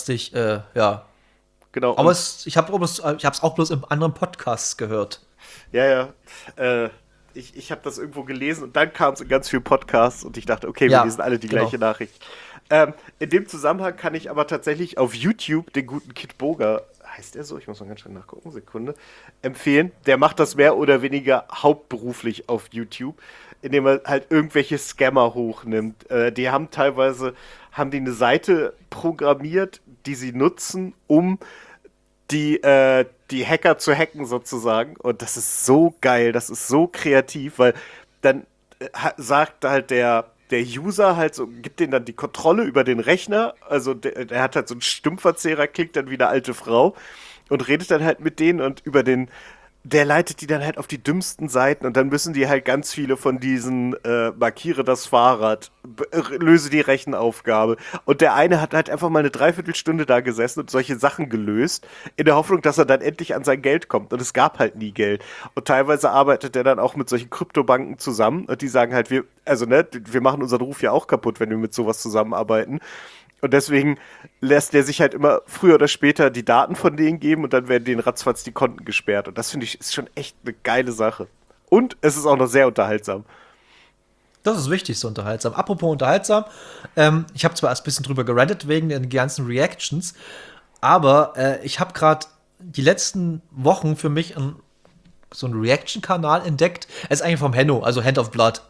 Genau. Aber ich habe es auch bloß in anderen Podcasts gehört. Ja. Ich habe das irgendwo gelesen und dann kam es in ganz vielen Podcasts und ich dachte, okay, wir lesen alle die gleiche Nachricht. In dem Zusammenhang kann ich aber tatsächlich auf YouTube den guten Kit Boga, heißt er so? Ich muss mal ganz schnell nachgucken, Sekunde, empfehlen. Der macht das mehr oder weniger hauptberuflich auf YouTube, indem er halt irgendwelche Scammer hochnimmt. Die haben teilweise eine Seite programmiert, die sie nutzen, um die Hacker zu hacken sozusagen. Und das ist so geil, das ist so kreativ, weil dann sagt halt der User halt so, gibt denen dann die Kontrolle über den Rechner. Also der hat halt so einen Stimmverzehrer, klingt dann wie eine alte Frau und redet dann halt mit denen und der leitet die dann halt auf die dümmsten Seiten und dann müssen die halt ganz viele von diesen markiere das Fahrrad, löse die Rechenaufgabe. Und der eine hat halt einfach mal eine Dreiviertelstunde da gesessen und solche Sachen gelöst, in der Hoffnung, dass er dann endlich an sein Geld kommt. Und es gab halt nie Geld. Und teilweise arbeitet er dann auch mit solchen Kryptobanken zusammen und die sagen halt, wir machen unseren Ruf ja auch kaputt, wenn wir mit sowas zusammenarbeiten. Und deswegen lässt der sich halt immer früher oder später die Daten von denen geben und dann werden denen ratzfatz die Konten gesperrt. Und das finde ich ist schon echt eine geile Sache. Und es ist auch noch sehr unterhaltsam. Das ist wichtig, so unterhaltsam. Apropos unterhaltsam, ich habe zwar erst ein bisschen drüber gerantet wegen den ganzen Reactions, aber ich habe gerade die letzten Wochen für mich so einen Reaction-Kanal entdeckt. Er ist eigentlich vom Henno, also Hand of Blood.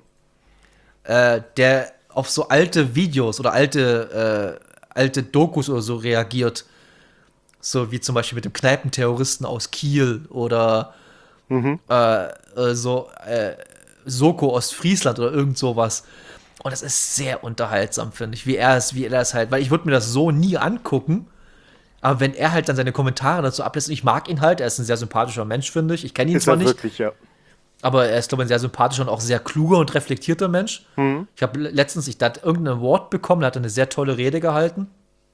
Der auf so alte Videos oder alte Dokus oder so reagiert. So wie zum Beispiel mit dem Kneipenterroristen aus Kiel oder Soko Ostfriesland oder irgend sowas. Und das ist sehr unterhaltsam, finde ich, wie er es halt, weil ich würde mir das so nie angucken, aber wenn er halt dann seine Kommentare dazu ablässt, und ich mag ihn halt, er ist ein sehr sympathischer Mensch, finde ich. Ich kenne ihn Ist zwar er nicht, wirklich, ja. aber er ist, glaube ich, ein sehr sympathischer und auch sehr kluger und reflektierter Mensch. Ich habe letztens, der hat irgendeinen Award bekommen, der hat eine sehr tolle Rede gehalten.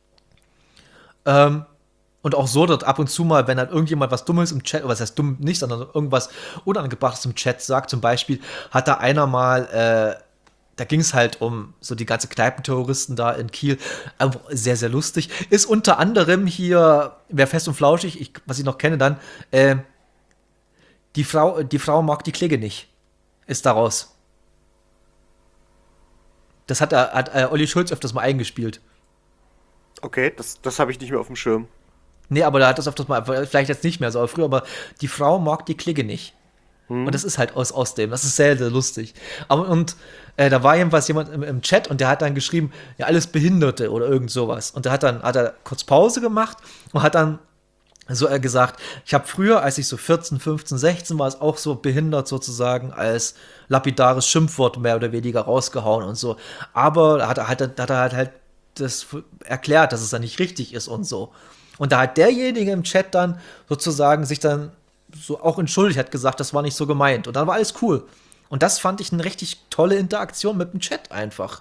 Und auch so dort ab und zu mal, wenn halt irgendjemand was Dummes im Chat, oder was heißt dumm nicht, sondern irgendwas Unangebrachtes im Chat sagt, zum Beispiel, hat da einer mal, da ging es halt um so die ganze Kneipenterroristen da in Kiel. Sehr, sehr lustig. Ist unter anderem hier, wer fest und flauschig, was ich noch kenne dann, die Frau mag die Klinge nicht. Ist daraus. Das hat Olli Schulz öfters mal eingespielt. Okay, das habe ich nicht mehr auf dem Schirm. Nee, aber da hat das öfters mal, vielleicht jetzt nicht mehr so, aber früher, aber die Frau mag die Klinge nicht. Und das ist halt aus dem, das ist sehr, sehr lustig. Da war jedenfalls jemand im Chat und der hat dann geschrieben, ja, alles Behinderte oder irgend sowas. Und hat er kurz Pause gemacht und hat dann so gesagt, ich habe früher, als ich so 14, 15, 16 war, es auch so behindert sozusagen als lapidares Schimpfwort mehr oder weniger rausgehauen und so. Aber da hat er halt das erklärt, dass es dann nicht richtig ist und so. Und da hat derjenige im Chat dann sozusagen sich dann so auch entschuldigt, hat gesagt, das war nicht so gemeint. Und dann war alles cool. Und das fand ich eine richtig tolle Interaktion mit dem Chat einfach.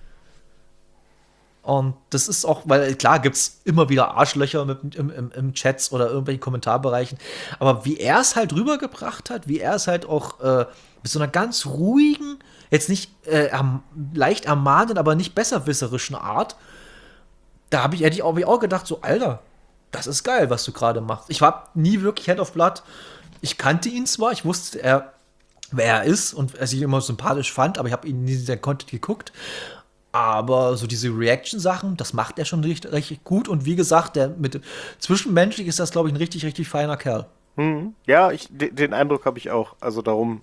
Und das ist auch, weil klar gibt es immer wieder Arschlöcher im Chats oder irgendwelchen Kommentarbereichen. Aber wie er es halt rübergebracht hat, wie er es halt auch mit so einer ganz ruhigen, jetzt nicht leicht ermahnenden, aber nicht besserwisserischen Art, hätte ich auch gedacht, so, Alter, das ist geil, was du gerade machst. Ich war nie wirklich Hand of Blood. Ich kannte ihn zwar, ich wusste, wer er ist und er sich immer sympathisch fand, aber ich habe ihn nie in seinen Content geguckt. Aber so diese Reaction-Sachen, das macht er schon richtig, richtig gut. Und wie gesagt, zwischenmenschlich ist das, glaube ich, ein richtig, richtig feiner Kerl. Ja, den Eindruck habe ich auch. Also darum,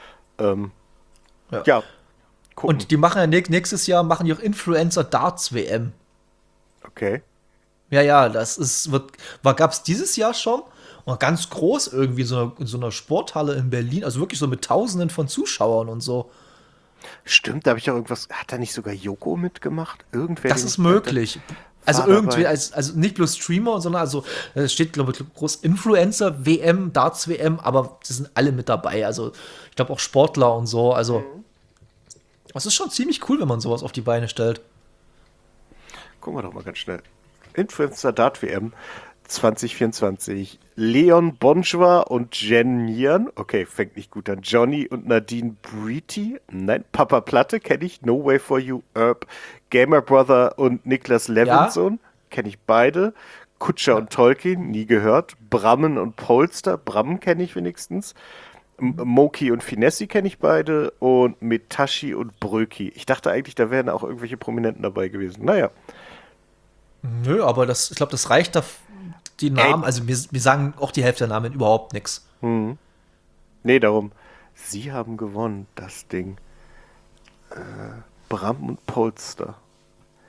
ja, gucken. Und die machen ja nächstes Jahr machen die auch Influencer Darts WM. Okay. Ja, gab's dieses Jahr schon. Und ganz groß irgendwie in so einer Sporthalle in Berlin. Also wirklich so mit Tausenden von Zuschauern und so. Stimmt, da habe ich auch irgendwas. Hat da nicht sogar Joko mitgemacht? Irgendwer? Das ist möglich. Also irgendwie, dabei. also nicht bloß Streamer, sondern also es steht, glaube ich, groß Influencer, WM, Darts WM, aber sie sind alle mit dabei. Also ich glaube auch Sportler und so. Also das ist schon ziemlich cool, wenn man sowas auf die Beine stellt. Gucken wir doch mal ganz schnell. Influencer Dart WM 2024. Leon Bonjour und Jen Nieren. Okay, fängt nicht gut an. Johnny und Nadine Breety. Nein, Papa Platte kenne ich. No Way For You. Herb. Gamer Brother und Niklas Levinson. Kenne ich beide. Kutscher und Tolkien. Nie gehört. Brammen und Polster. Brammen kenne ich wenigstens. Moki und Finessi kenne ich beide. Und Metashi und Bröki. Ich dachte eigentlich, da wären auch irgendwelche Prominenten dabei gewesen. Naja. Nö, aber ich glaube, das reicht da die Namen. Also wir sagen auch die Hälfte der Namen überhaupt nichts. Nee, darum. Sie haben gewonnen, das Ding. Bram und Polster.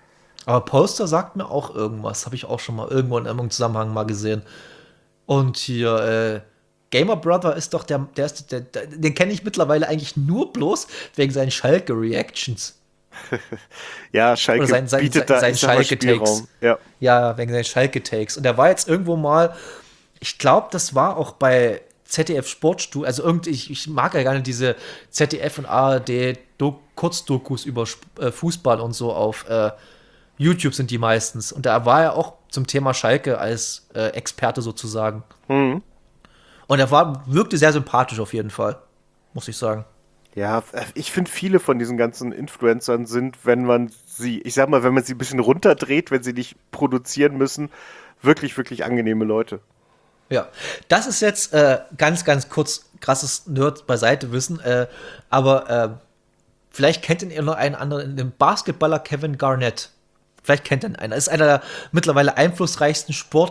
Aber Polster sagt mir auch irgendwas. Habe ich auch schon mal irgendwo in irgendeinem Zusammenhang mal gesehen. Und hier, Gamer Brother ist doch den kenne ich mittlerweile eigentlich nur bloß wegen seinen Schalke-Reactions. Ja, Schalke Oder bietet da, ich sag mal, Spielraum. Ja. Ja, wegen seinen Schalke-Takes. Und der war jetzt irgendwo mal, ich glaube, das war auch bei ZDF Sportstudio, also ich mag ja gerne diese ZDF und ARD Kurzdokus über Fußball und so auf YouTube sind die meistens. Und da war er auch zum Thema Schalke als Experte sozusagen. Mhm. Und wirkte sehr sympathisch auf jeden Fall, muss ich sagen. Ja, ich finde, viele von diesen ganzen Influencern sind, wenn man sie, ich sag mal, wenn man sie ein bisschen runterdreht, wenn sie nicht produzieren müssen, wirklich, wirklich angenehme Leute. Ja, das ist jetzt ganz, ganz kurz krasses Nerd beiseite wissen, aber vielleicht kennt ihr noch einen anderen, den Basketballer Kevin Garnett. Vielleicht kennt ihr ihn einer. Ist einer der mittlerweile einflussreichsten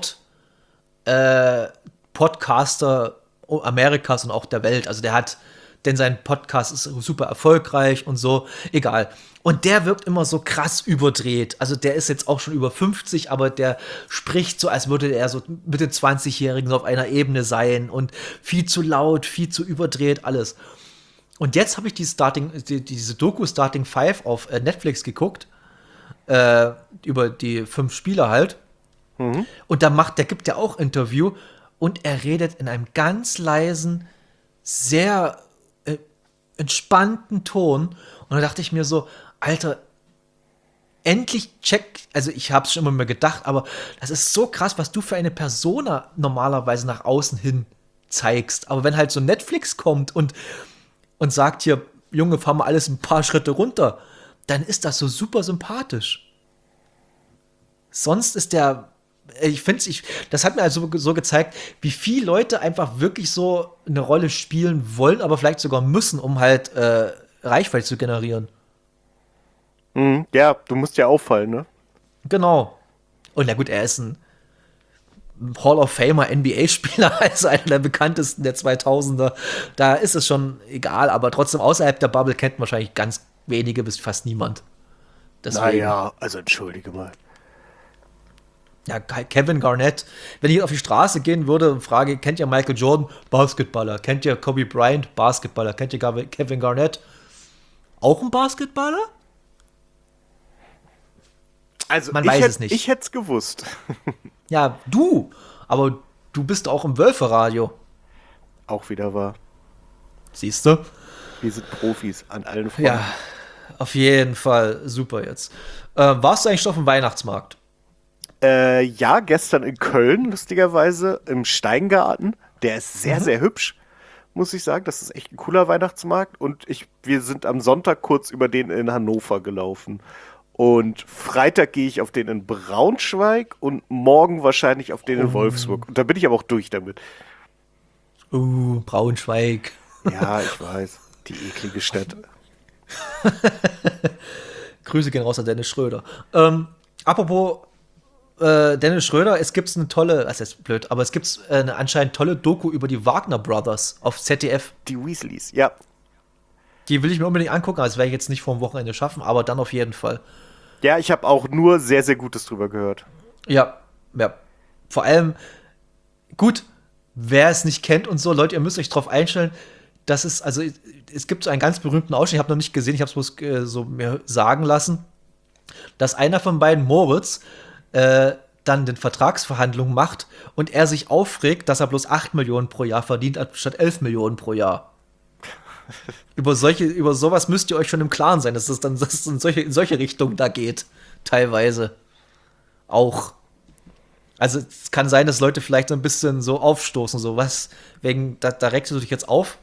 Podcaster Amerikas und auch der Welt. Also denn sein Podcast ist super erfolgreich und so, egal. Und der wirkt immer so krass überdreht. Also der ist jetzt auch schon über 50, aber der spricht so, als würde er so mit den 20-Jährigen so auf einer Ebene sein und viel zu laut, viel zu überdreht, alles. Und jetzt habe ich diese Doku Starting Five auf Netflix geguckt, über die 5 Spieler halt. Mhm. Und der gibt ja auch Interview und er redet in einem ganz leisen, sehr entspannten Ton. Und da dachte ich mir so, Alter, endlich also ich habe es schon immer mehr gedacht, aber das ist so krass, was du für eine Persona normalerweise nach außen hin zeigst. Aber wenn halt so Netflix kommt und sagt hier, Junge, fahr mal alles ein paar Schritte runter, dann ist das so super sympathisch. Sonst ist das hat mir also so gezeigt, wie viele Leute einfach wirklich so eine Rolle spielen wollen, aber vielleicht sogar müssen, um halt Reichweite zu generieren. Mhm. Ja, du musst ja auffallen, ne? Genau. Und na gut, er ist ein Hall of Famer NBA-Spieler, also einer der bekanntesten der 2000er. Da ist es schon egal, aber trotzdem außerhalb der Bubble kennt wahrscheinlich ganz wenige bis fast niemand. Deswegen. Naja, also entschuldige mal. Ja, Kevin Garnett. Wenn ich auf die Straße gehen würde und frage, kennt ihr Michael Jordan? Basketballer. Kennt ihr Kobe Bryant? Basketballer. Kennt ihr Kevin Garnett? Auch ein Basketballer? Also Man weiß es nicht. Ich hätte es gewusst. Ja, du. Aber du bist auch im Wölferadio. Auch wieder wahr. Siehst du? Wir sind Profis an allen Fronten. Ja, auf jeden Fall. Super jetzt. Warst du eigentlich schon auf dem Weihnachtsmarkt? Ja, gestern in Köln, lustigerweise, im Steingarten. Der ist sehr, sehr hübsch, muss ich sagen. Das ist echt ein cooler Weihnachtsmarkt. Und wir sind am Sonntag kurz über den in Hannover gelaufen. Und Freitag gehe ich auf den in Braunschweig und morgen wahrscheinlich auf den in Wolfsburg. Und da bin ich aber auch durch damit. Braunschweig. Ja, ich weiß. Die eklige Stadt. Grüße gehen raus an Dennis Schröder. Apropos Dennis Schröder, es gibt eine tolle, das ist blöd, aber es gibt eine anscheinend tolle Doku über die Wagner Brothers auf ZDF. Die Weasleys, ja. Die will ich mir unbedingt angucken, das werde ich jetzt nicht vor dem Wochenende schaffen, aber dann auf jeden Fall. Ja, ich habe auch nur sehr, sehr Gutes drüber gehört. Ja. Vor allem, gut, wer es nicht kennt und so, Leute, ihr müsst euch drauf einstellen, es gibt so einen ganz berühmten Ausschnitt, ich habe noch nicht gesehen, ich habe es bloß so mir sagen lassen, dass einer von beiden, Moritz, dann den Vertragsverhandlungen macht und er sich aufregt, dass er bloß 8 Millionen pro Jahr verdient, anstatt 11 Millionen pro Jahr. Über sowas müsst ihr euch schon im Klaren sein, dass es in solche Richtungen da geht. Teilweise. Auch. Also es kann sein, dass Leute vielleicht so ein bisschen so aufstoßen, so was, da regst du dich jetzt auf?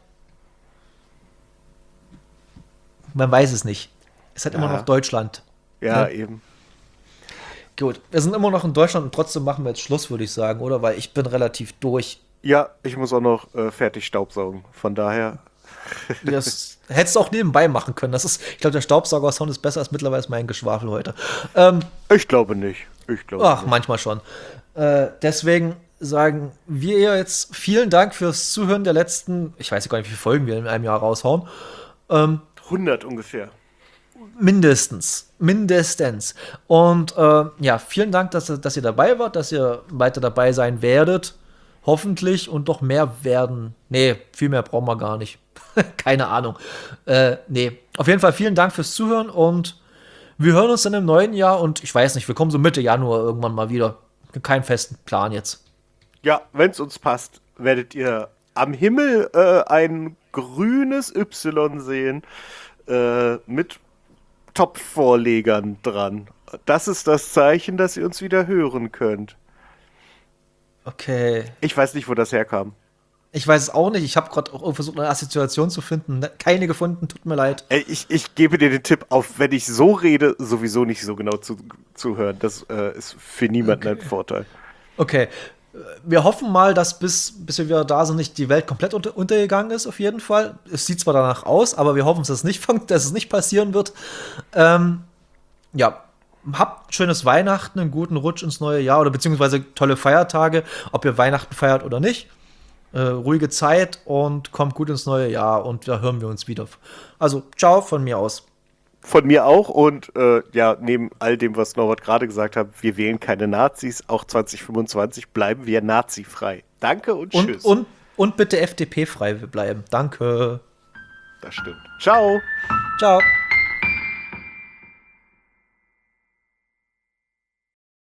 Man weiß es nicht. Es hat immer noch Deutschland. Ja, ne? eben. Gut, wir sind immer noch in Deutschland und trotzdem machen wir jetzt Schluss, würde ich sagen, oder? Weil ich bin relativ durch. Ja, ich muss auch noch fertig staubsaugen. Von daher. Das hättest du auch nebenbei machen können. Ich glaube, der Staubsauger-Sound ist besser als mittlerweile mein Geschwafel heute. Ich glaube nicht. Ach, manchmal schon. Deswegen sagen wir jetzt vielen Dank fürs Zuhören der letzten, ich weiß gar nicht, wie viele Folgen wir in einem Jahr raushauen. 100 ungefähr. Mindestens. Mindestens. Und ja, vielen Dank, dass ihr dabei wart, dass ihr weiter dabei sein werdet. Hoffentlich und doch mehr werden. Nee, viel mehr brauchen wir gar nicht. Keine Ahnung. Nee, auf jeden Fall vielen Dank fürs Zuhören und wir hören uns dann im neuen Jahr und ich weiß nicht, wir kommen so Mitte Januar irgendwann mal wieder. Keinen festen Plan jetzt. Ja, wenn es uns passt, werdet ihr am Himmel ein grünes Y sehen mit Top-Vorlegern dran. Das ist das Zeichen, dass ihr uns wieder hören könnt. Okay. Ich weiß nicht, wo das herkam. Ich weiß es auch nicht. Ich habe gerade auch versucht, eine Assoziation zu finden. Keine gefunden, tut mir leid. Ich gebe dir den Tipp, auf wenn ich so rede, sowieso nicht so genau zuhören. Das ist für niemanden ein Vorteil. Okay. Wir hoffen mal, dass bis wir wieder da sind, nicht die Welt komplett untergegangen ist, auf jeden Fall. Es sieht zwar danach aus, aber wir hoffen, dass es nicht passieren wird. Ja, habt schönes Weihnachten, einen guten Rutsch ins neue Jahr oder beziehungsweise tolle Feiertage, ob ihr Weihnachten feiert oder nicht. Ruhige Zeit und kommt gut ins neue Jahr und da hören wir uns wieder. Also, ciao von mir aus. Von mir auch und ja, neben all dem, was Norbert gerade gesagt hat, wir wählen keine Nazis, auch 2025 bleiben wir nazifrei. Danke und tschüss. Und bitte FDP-frei bleiben. Danke. Das stimmt. Ciao. Ciao.